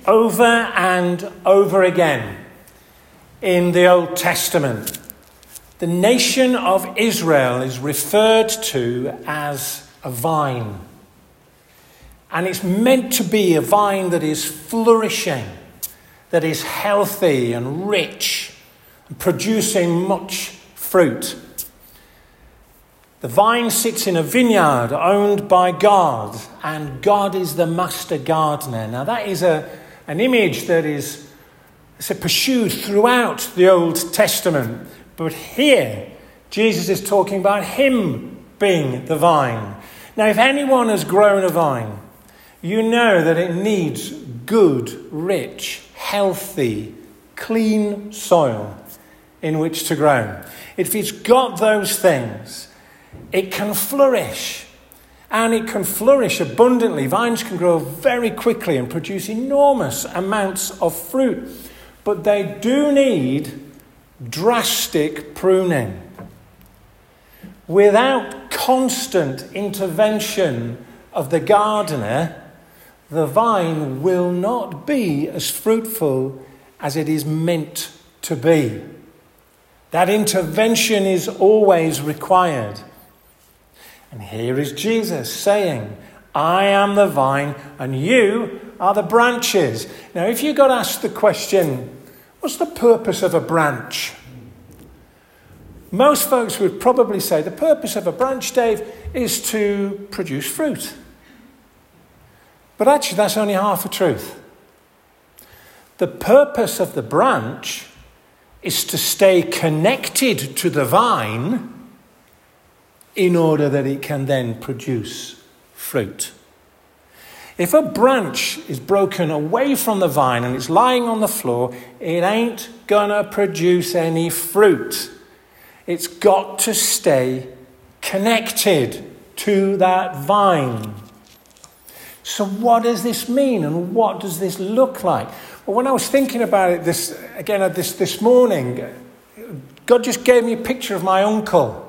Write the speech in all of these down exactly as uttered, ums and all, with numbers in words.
over and over again in the Old Testament, the nation of Israel is referred to as a vine. And it's meant to be a vine that is flourishing, that is healthy and rich, and producing much fruit. The vine sits in a vineyard owned by God, and God is the master gardener. Now that is a, an image that is it's pursued throughout the Old Testament. But here, Jesus is talking about him being the vine. Now, if anyone has grown a vine, you know that it needs good, rich, healthy, clean soil in which to grow. If it's got those things, it can flourish. And it can flourish abundantly. Vines can grow very quickly and produce enormous amounts of fruit. But they do need drastic pruning. Without constant intervention of the gardener, the vine will not be as fruitful as it is meant to be. That intervention is always required. And here is Jesus saying, I am the vine and you are the branches. Now, if you got asked the question, what's the purpose of a branch? Most folks would probably say the purpose of a branch, Dave, is to produce fruit. But actually, that's only half the truth. The purpose of the branch is to stay connected to the vine in order that it can then produce fruit. If a branch is broken away from the vine and it's lying on the floor, it ain't gonna produce any fruit. It's got to stay connected to that vine. So what does this mean and what does this look like? Well, when I was thinking about it this again this, this morning, God just gave me a picture of my uncle.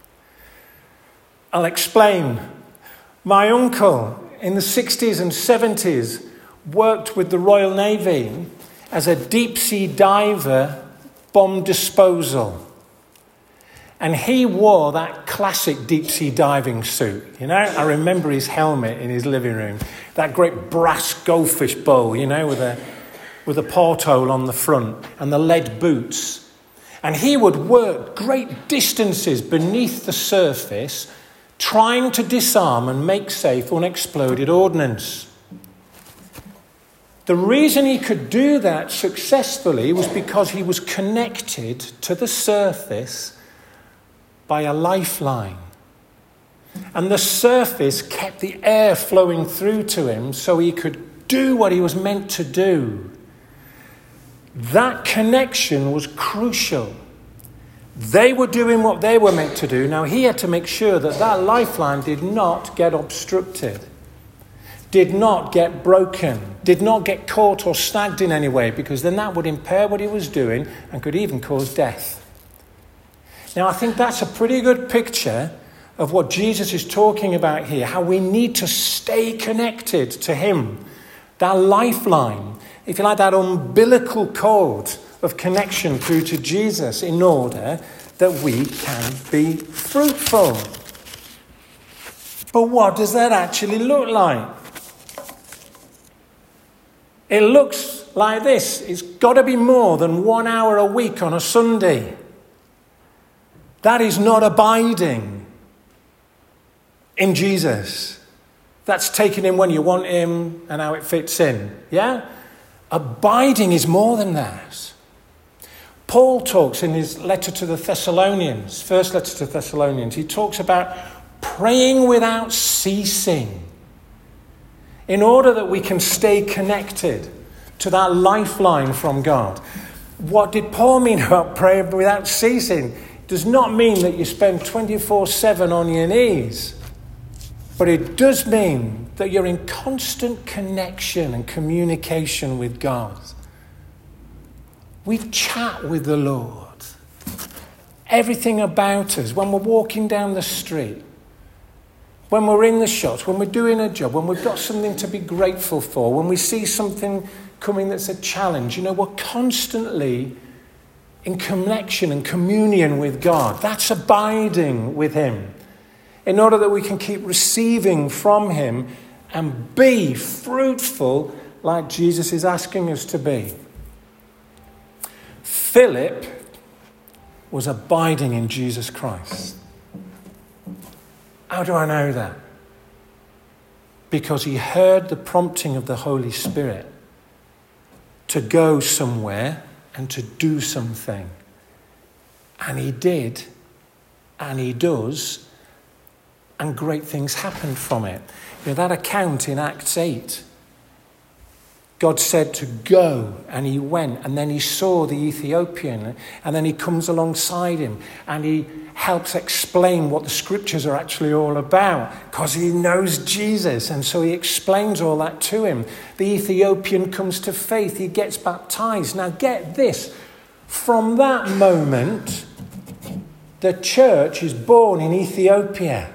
I'll explain. My uncle in the sixties and seventies worked with the Royal Navy as a deep sea diver, bomb disposal. And he wore that classic deep sea diving suit. You know, I remember his helmet in his living room, that great brass goldfish bowl, you know, with a with a porthole on the front and the lead boots. And he would work great distances beneath the surface, trying to disarm and make safe unexploded ordnance. The reason he could do that successfully was because he was connected to the surface by a lifeline. And the surface kept the air flowing through to him so he could do what he was meant to do. That connection was crucial. They were doing what they were meant to do. Now he had to make sure that that lifeline did not get obstructed, did not get broken, did not get caught or snagged in any way, because then that would impair what he was doing and could even cause death. Now I think that's a pretty good picture of what Jesus is talking about here, how we need to stay connected to him. That lifeline, if you like, that umbilical cord of connection through to Jesus in order that we can be fruitful. But what does that actually look like? It looks like this. It's got to be more than one hour a week on a Sunday. That is not abiding in Jesus. That's taking him when you want him and how it fits in. Yeah? Abiding is more than that. Paul talks in his letter to the Thessalonians, first letter to the Thessalonians, he talks about praying without ceasing in order that we can stay connected to that lifeline from God. What did Paul mean about praying without ceasing? It does not mean that you spend twenty-four seven on your knees, but it does mean that you're in constant connection and communication with God. We chat with the Lord. Everything about us, when we're walking down the street, when we're in the shops, when we're doing a job, when we've got something to be grateful for, when we see something coming that's a challenge. You know, we're constantly in connection and communion with God. That's abiding with him in order that we can keep receiving from him and be fruitful like Jesus is asking us to be. Philip was abiding in Jesus Christ. How do I know that? Because he heard the prompting of the Holy Spirit to go somewhere and to do something. And he did, and he does, and great things happened from it. You know, that account in Acts eight, God said to go, and he went, and then he saw the Ethiopian, and then he comes alongside him, and he helps explain what the scriptures are actually all about, because he knows Jesus, and so he explains all that to him. The Ethiopian comes to faith, he gets baptized. Now get this, from that moment, the church is born in Ethiopia,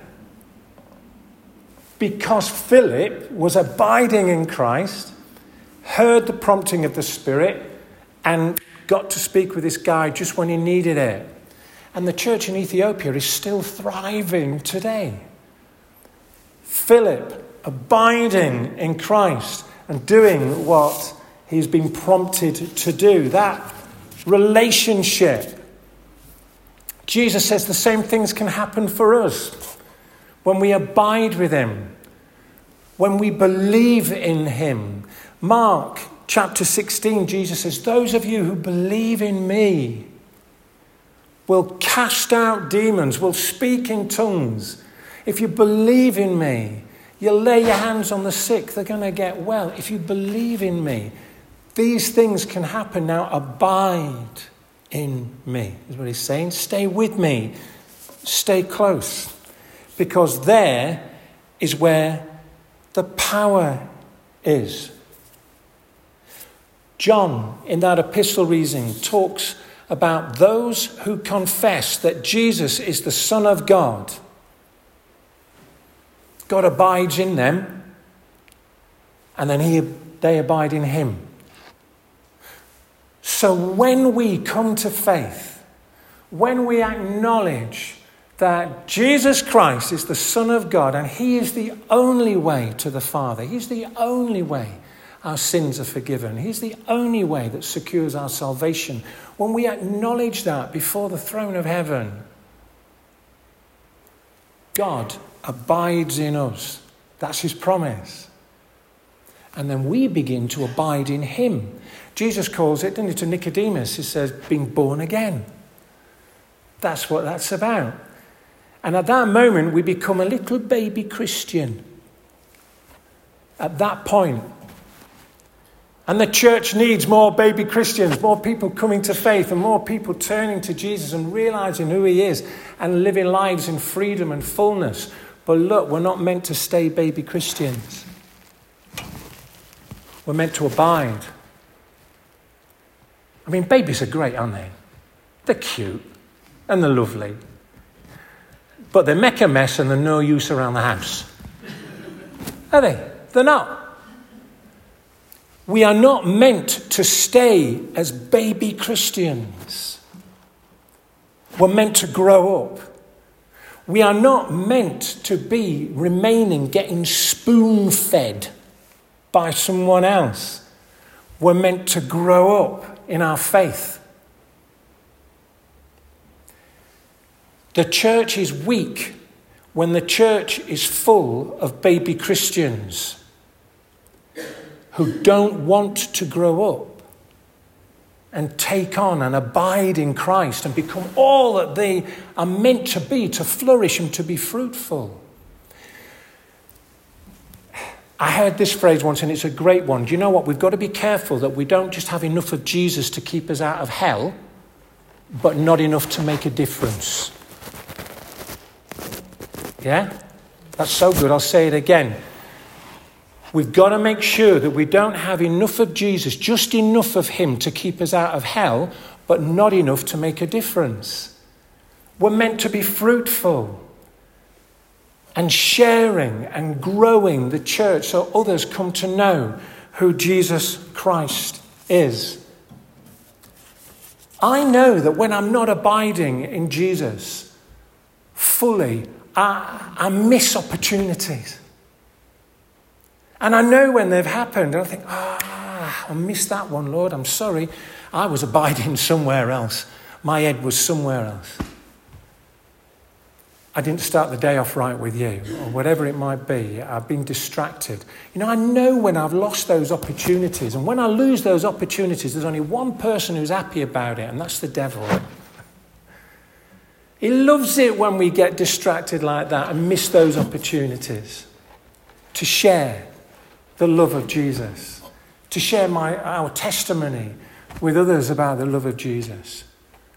because Philip was abiding in Christ, heard the prompting of the Spirit, and got to speak with this guy just when he needed it. And the church in Ethiopia is still thriving today. Philip abiding in Christ and doing what he's been prompted to do. That relationship. Jesus says the same things can happen for us when we abide with him, when we believe in him. Mark chapter sixteen, Jesus says, those of you who believe in me will cast out demons, will speak in tongues. If you believe in me, you'll lay your hands on the sick, they're going to get well. If you believe in me, these things can happen. Now abide in me, is what he's saying. Stay with me. Stay close. Because there is where the power is. John, in that epistle reading, talks about those who confess that Jesus is the Son of God. God abides in them, and then he, they abide in him. So when we come to faith, when we acknowledge that Jesus Christ is the Son of God and he is the only way to the Father, he's the only way our sins are forgiven, he's the only way that secures our salvation. When we acknowledge that before the throne of heaven, God abides in us. That's his promise. And then we begin to abide in him. Jesus calls it, doesn't he, to Nicodemus, he says, being born again. That's what that's about. And at that moment, we become a little baby Christian. At that point. And the church needs more baby Christians, more people coming to faith and more people turning to Jesus and realizing who he is and living lives in freedom and fullness. But look, we're not meant to stay baby Christians. We're meant to abide. I mean, babies are great, aren't they? They're cute and they're lovely. But they make a mess and they're no use around the house. Are they? They're not. We are not meant to stay as baby Christians. We're meant to grow up. We are not meant to be remaining getting spoon-fed by someone else. We're meant to grow up in our faith. The church is weak when the church is full of baby Christians who don't want to grow up and take on and abide in Christ and become all that they are meant to be, to flourish and to be fruitful. I heard this phrase once, and it's a great one. Do you know what? We've got to be careful that we don't just have enough of Jesus to keep us out of hell, but not enough to make a difference. Yeah? That's so good. I'll say it again. We've got to make sure that we don't have enough of Jesus, just enough of him to keep us out of hell, but not enough to make a difference. We're meant to be fruitful and sharing and growing the church so others come to know who Jesus Christ Christ is. I know that when I'm not abiding in Jesus fully, I, I miss opportunities. And I know when they've happened, I think, ah, I missed that one, Lord, I'm sorry. I was abiding somewhere else. My head was somewhere else. I didn't start the day off right with you, or whatever it might be. I've been distracted. You know, I know when I've lost those opportunities. And when I lose those opportunities, there's only one person who's happy about it, and that's the devil. He loves it when we get distracted like that and miss those opportunities to share the love of Jesus, to share my our testimony with others about the love of Jesus.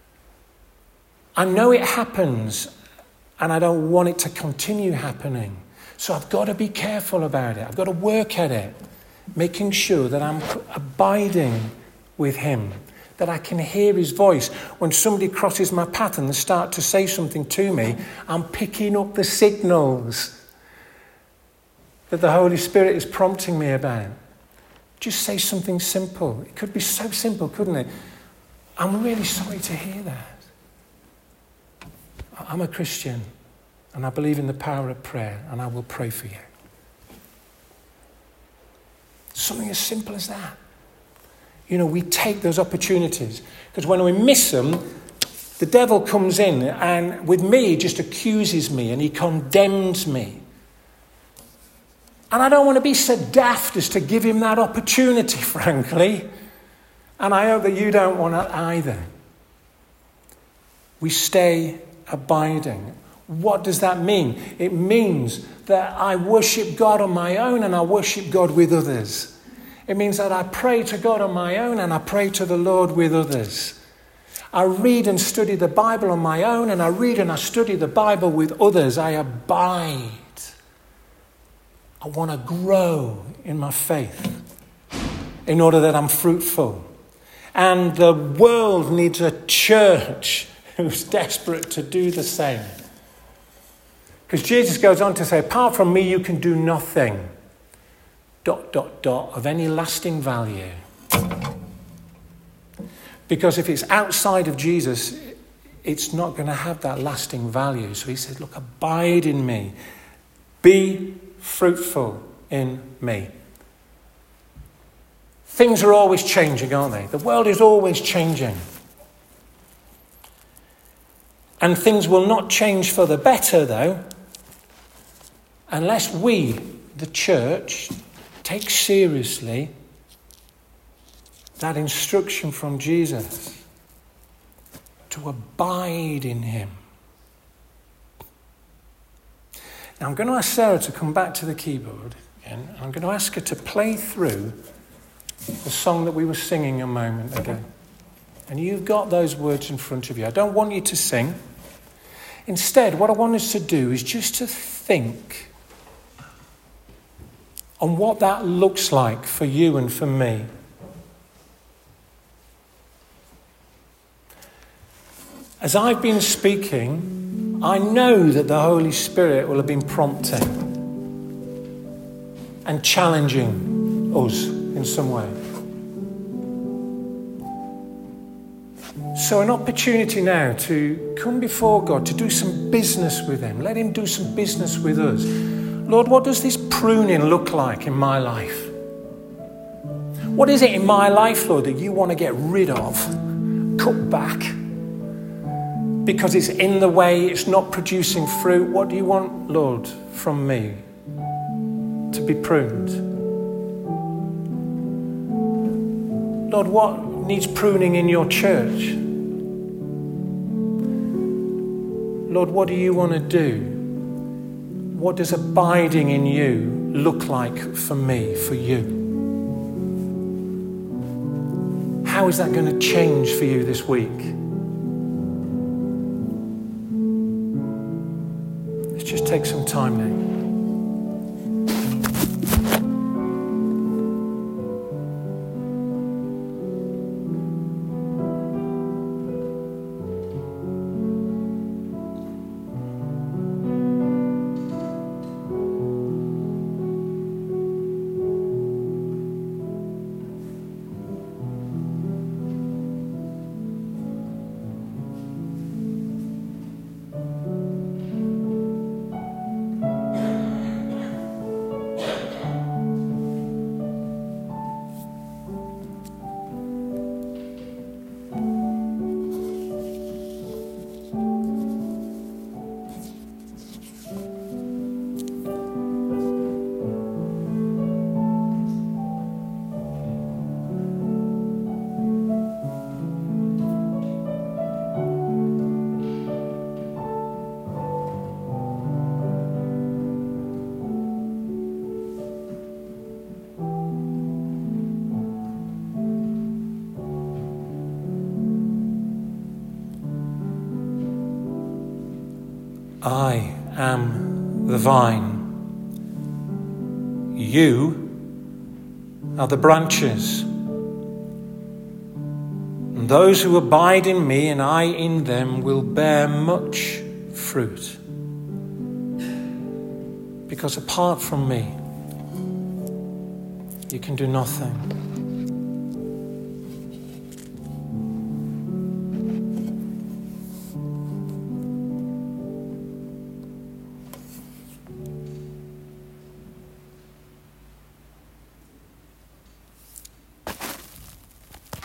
I know it happens, and I don't want it to continue happening. So I've got to be careful about it. I've got to work at it, making sure that I'm abiding with him, that I can hear his voice. When somebody crosses my path and they start to say something to me, I'm picking up the signals that the Holy Spirit is prompting me about. Just say something simple. It could be so simple, couldn't it? I'm really sorry to hear that. I'm a Christian, and I believe in the power of prayer, and I will pray for you. Something as simple as that. You know, we take those opportunities, because when we miss them, the devil comes in, and with me, he just accuses me, and he condemns me. And I don't want to be so daft as to give him that opportunity, frankly. And I hope that you don't want that either. We stay abiding. What does that mean? It means that I worship God on my own and I worship God with others. It means that I pray to God on my own and I pray to the Lord with others. I read and study the Bible on my own and I read and I study the Bible with others. I abide. I want to grow in my faith in order that I'm fruitful. And the world needs a church who's desperate to do the same. Because Jesus goes on to say, apart from me, you can do nothing, dot, dot, dot, of any lasting value. Because if it's outside of Jesus, it's not going to have that lasting value. So he says, look, abide in me. Be fruitful in me. Things are always changing, aren't they? The world is always changing. And things will not change for the better, though, unless we, the church, take seriously that instruction from Jesus to abide in him. Now, I'm going to ask Sarah to come back to the keyboard again. I'm going to ask her to play through the song that we were singing a moment ago. And you've got those words in front of you. I don't want you to sing. Instead, what I want us to do is just to think on what that looks like for you and for me. As I've been speaking, I know that the Holy Spirit will have been prompting and challenging us in some way. So an opportunity now to come before God, to do some business with him. Let him do some business with us. Lord, what does this pruning look like in my life? What is it in my life, Lord, that you want to get rid of, cut back? Because it's in the way, it's not producing fruit. What do you want, Lord, from me to be pruned? Lord, what needs pruning in your church? Lord, what do you want to do? What does abiding in you look like for me, for you? How is that going to change for you this week? Let's just take some time now. I am the vine. You are the branches. And those who abide in me and I in them will bear much fruit. Because apart from me, you can do nothing.